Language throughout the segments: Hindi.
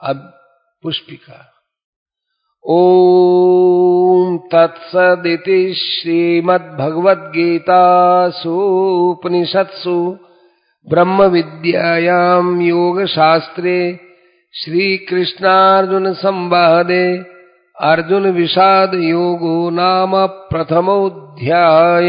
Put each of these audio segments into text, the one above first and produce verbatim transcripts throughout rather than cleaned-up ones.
अब पुष्पिका। ओम तत्सदिति श्रीमद्भगवद्गीतासु उपनिषत्सु ब्रह्म विद्यायां योगशास्त्रे श्रीकृष्णार्जुन संवादे अर्जुन विषाद योगो नाम प्रथमोऽध्याय।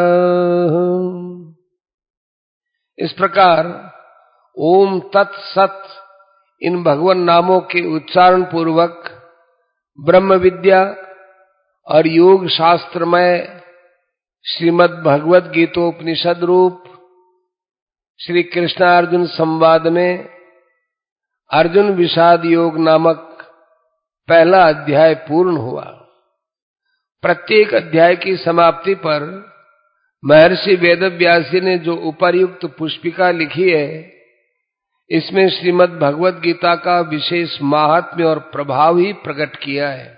इस प्रकार ओम तत्सत इन भगवान नामों के उच्चारण पूर्वक ब्रह्म विद्या और योग शास्त्र में श्रीमद् भगवद गीतोपनिषद रूप श्री कृष्णार्जुन संवाद में अर्जुन विषाद योग नामक पहला अध्याय पूर्ण हुआ। प्रत्येक अध्याय की समाप्ति पर महर्षि वेदव्यास जी ने जो उपर्युक्त पुष्पिका लिखी है, इसमें श्रीमद् भगवद गीता का विशेष महात्म्य और प्रभाव ही प्रकट किया है।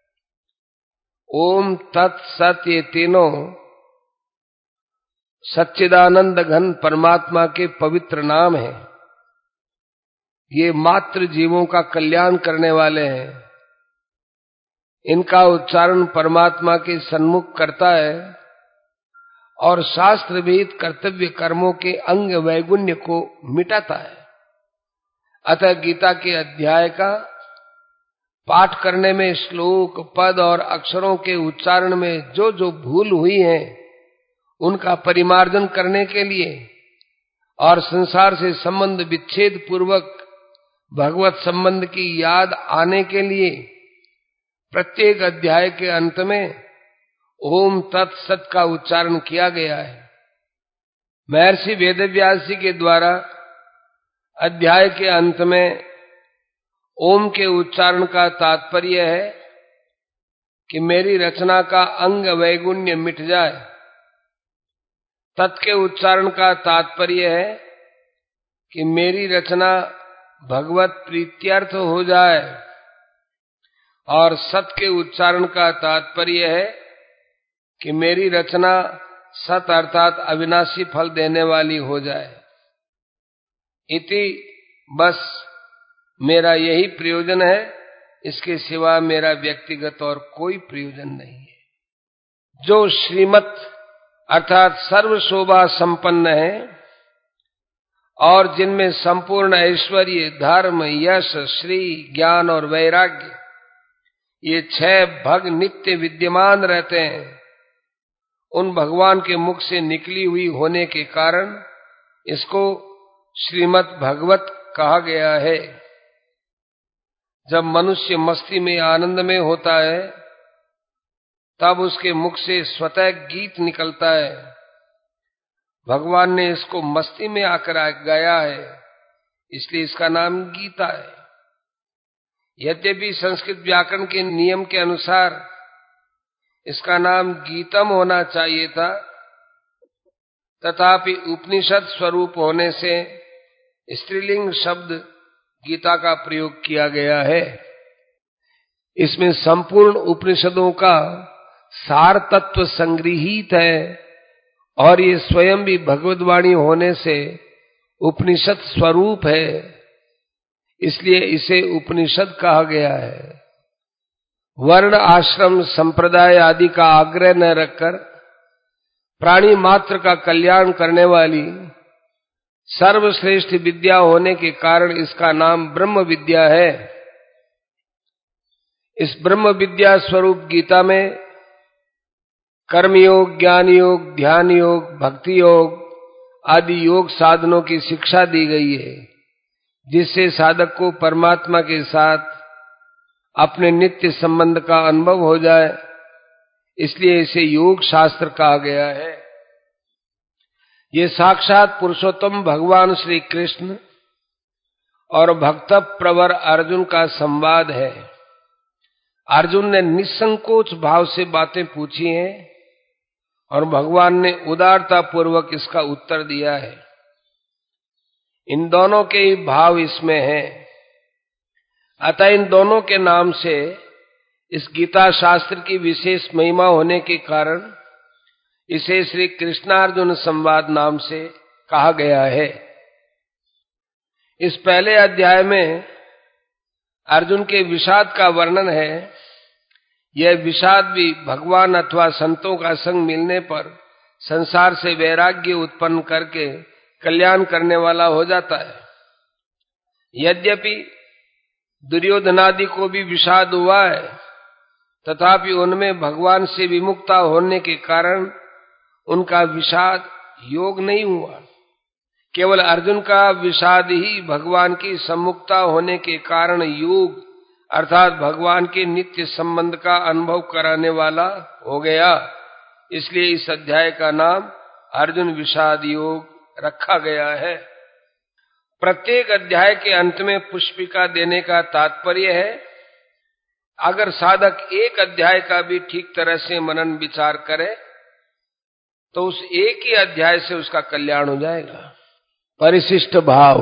ओम तत्सत ये तीनों सच्चिदानंद घन परमात्मा के पवित्र नाम हैं। ये मात्र जीवों का कल्याण करने वाले हैं। इनका उच्चारण परमात्मा के सन्मुख करता है और शास्त्र विहित कर्तव्य कर्मों के अंग वैगुण्य को मिटाता है। अतः गीता के अध्याय का पाठ करने में श्लोक, पद और अक्षरों के उच्चारण में जो जो भूल हुई है, उनका परिमार्जन करने के लिए और संसार से संबंध विच्छेद पूर्वक भगवत संबंध की याद आने के लिए प्रत्येक अध्याय के अंत में ओम तत्सत का उच्चारण किया गया है। महर्षि वेदव्यास जी के द्वारा अध्याय के अंत में ओम के उच्चारण का तात्पर्य है कि मेरी रचना का अंग वैगुण्य मिट जाए। तत् के उच्चारण का तात्पर्य है कि मेरी रचना भगवत प्रीत्यर्थ हो जाए, और सत के उच्चारण का तात्पर्य है कि मेरी रचना सत अर्थात अविनाशी फल देने वाली हो जाए। इति बस मेरा यही प्रयोजन है, इसके सिवा मेरा व्यक्तिगत और कोई प्रयोजन नहीं है। जो श्रीमत अर्थात सर्व शोभा संपन्न है और जिनमें संपूर्ण ऐश्वर्य, धर्म, यश, श्री, ज्ञान और वैराग्य ये छह भग नित्य विद्यमान रहते हैं, उन भगवान के मुख से निकली हुई होने के कारण इसको श्रीमद् भगवत कहा गया है। जब मनुष्य मस्ती में आनंद में होता है, तब उसके मुख से स्वतः गीत निकलता है। भगवान ने इसको मस्ती में आकर गाया है, इसलिए इसका नाम गीता है। यद्यपि संस्कृत व्याकरण के नियम के अनुसार इसका नाम गीतम होना चाहिए था, तथापि उपनिषद स्वरूप होने से स्त्रीलिंग शब्द गीता का प्रयोग किया गया है। इसमें संपूर्ण उपनिषदों का सार तत्व संग्रहित है और ये स्वयं भी भगवद्वाणी होने से उपनिषद स्वरूप है, इसलिए इसे उपनिषद कहा गया है। वर्ण, आश्रम, संप्रदाय आदि का आग्रह न रखकर प्राणी मात्र का कल्याण करने वाली सर्वश्रेष्ठ विद्या होने के कारण इसका नाम ब्रह्म विद्या है। इस ब्रह्म विद्या स्वरूप गीता में कर्म योग, ज्ञान योग, ध्यान योग, भक्ति योग आदि योग साधनों की शिक्षा दी गई है, जिससे साधक को परमात्मा के साथ अपने नित्य संबंध का अनुभव हो जाए। इसलिए इसे योग शास्त्र कहा गया है। ये साक्षात पुरुषोत्तम भगवान श्री कृष्ण और भक्त प्रवर अर्जुन का संवाद है। अर्जुन ने निसंकोच भाव से बातें पूछी हैं और भगवान ने उदारता पूर्वक इसका उत्तर दिया है। इन दोनों के ही भाव इसमें हैं। अतः इन दोनों के नाम से इस गीता शास्त्र की विशेष महिमा होने के कारण इसे श्री कृष्णार्जुन संवाद नाम से कहा गया है। इस पहले अध्याय में अर्जुन के विषाद का वर्णन है। यह विषाद भी भगवान अथवा संतों का संग मिलने पर संसार से वैराग्य उत्पन्न करके कल्याण करने वाला हो जाता है। यद्यपि दुर्योधनादि को भी विषाद हुआ है, तथापि उनमें भगवान से विमुक्ता होने के कारण उनका विषाद योग नहीं हुआ। केवल अर्जुन का विषाद ही भगवान की सम्मुखता होने के कारण योग अर्थात भगवान के नित्य संबंध का अनुभव कराने वाला हो गया। इसलिए इस अध्याय का नाम अर्जुन विषाद योग रखा गया है। प्रत्येक अध्याय के अंत में पुष्पिका देने का तात्पर्य है, अगर साधक एक अध्याय का भी ठीक तरह से मनन विचार करे तो उस एक ही अध्याय से उसका कल्याण हो जाएगा। परिशिष्ट भाव।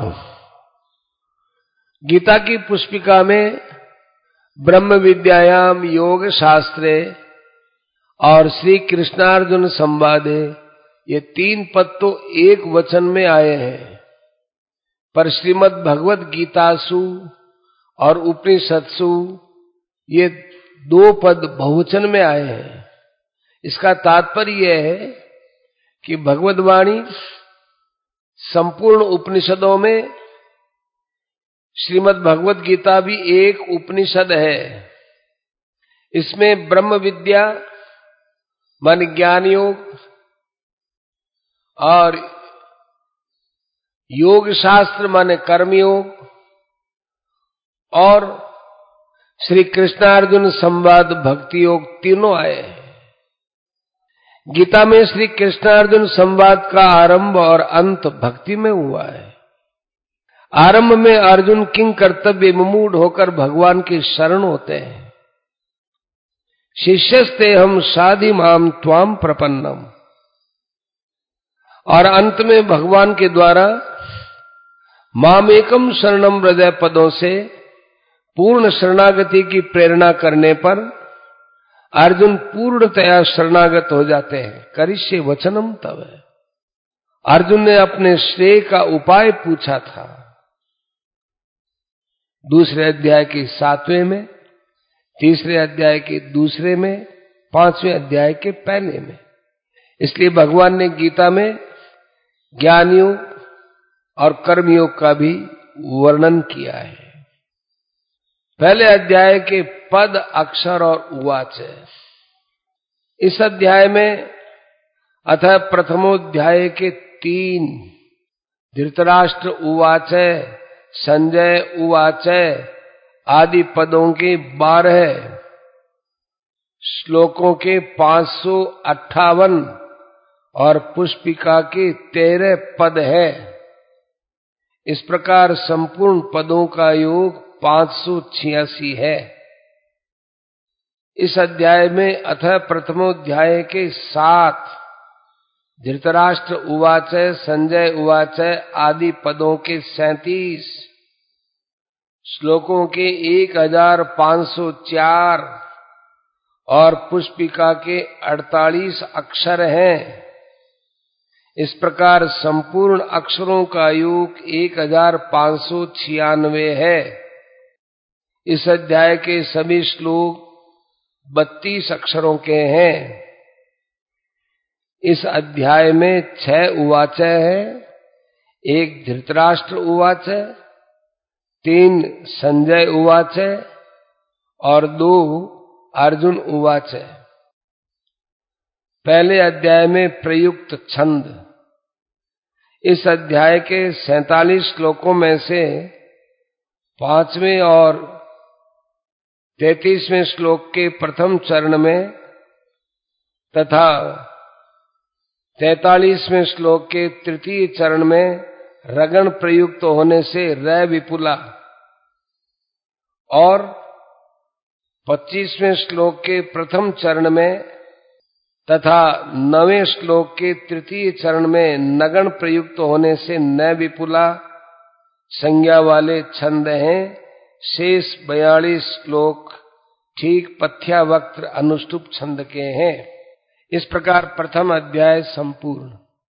गीता की पुष्पिका में ब्रह्म विद्यायाम योग शास्त्रे और श्री कृष्णार्जुन संवादे ये तीन पद तो एक वचन में आए हैं, पर श्रीमद् भगवत गीतासु और उपनिषत्सु ये दो पद बहुवचन में आए हैं। इसका तात्पर्य यह है कि भगवद वाणी संपूर्ण उपनिषदों में, श्रीमद् भगवत गीता भी एक उपनिषद है। इसमें ब्रह्म विद्या मन ज्ञान योग और योग शास्त्र माने कर्म योग और श्री कृष्णार्जुन संवाद भक्ति योग तीनों आए हैं। गीता में श्री कृष्णार्जुन संवाद का आरंभ और अंत भक्ति में हुआ है। आरंभ में अर्जुन किंग कर्तव्य विमूढ़ होकर भगवान की शरण होते हैं। शिष्यस्ते हम साधि माम त्वाम प्रपन्नम, और अंत में भगवान के द्वारा मामेकम शरणम हृदय पदों से पूर्ण शरणागति की प्रेरणा करने पर अर्जुन पूर्णतया शरणागत हो जाते हैं। करिष्ये वचनम तव। अर्जुन ने अपने श्रेय का उपाय पूछा था दूसरे अध्याय के सातवें में, तीसरे अध्याय के दूसरे में, पांचवें अध्याय के पहले में। इसलिए भगवान ने गीता में ज्ञान योग और कर्म योग का भी वर्णन किया है। पहले अध्याय के पद अक्षर और उवाच है। इस अध्याय में अतः प्रथमोध्याय के तीन धृतराष्ट्र उवाच, संजय उवाच आदि पदों के बारह श्लोकों के पांच सौ अट्ठावन और पुष्पिका के तेरह पद है। इस प्रकार संपूर्ण पदों का योग पांच सौ छियासी है। इस अध्याय में अतः प्रथमोध्याय के सात धृतराष्ट्र उवाच, संजय उवाच आदि पदों के सैंतीस श्लोकों के एक हजार पांच सौ चार और पुष्पिका के अड़तालीस अक्षर हैं। इस प्रकार संपूर्ण अक्षरों का योग एक हजार पांच सौ छियानवे है। इस अध्याय के सभी श्लोक बत्तीस अक्षरों के हैं। इस अध्याय में छह उवाच है, एक धृतराष्ट्र उवाच, तीन संजय उवाच और दो अर्जुन उवाच। पहले अध्याय में प्रयुक्त छंद। इस अध्याय के सैंतालीस श्लोकों में से पांचवें और तैतीसवें श्लोक के प्रथम चरण में तथा तैतालीसवें श्लोक के तृतीय चरण में रगण प्रयुक्त होने से रै विपुला और पच्चीसवें श्लोक के प्रथम चरण में तथा नवें श्लोक के तृतीय चरण में नगण प्रयुक्त होने से न विपुला संज्ञा वाले छंद हैं। शेष बयालीस श्लोक ठीक पथ्यावक्त्र अनुष्टुप छंद के हैं। इस प्रकार प्रथम अध्याय संपूर्ण।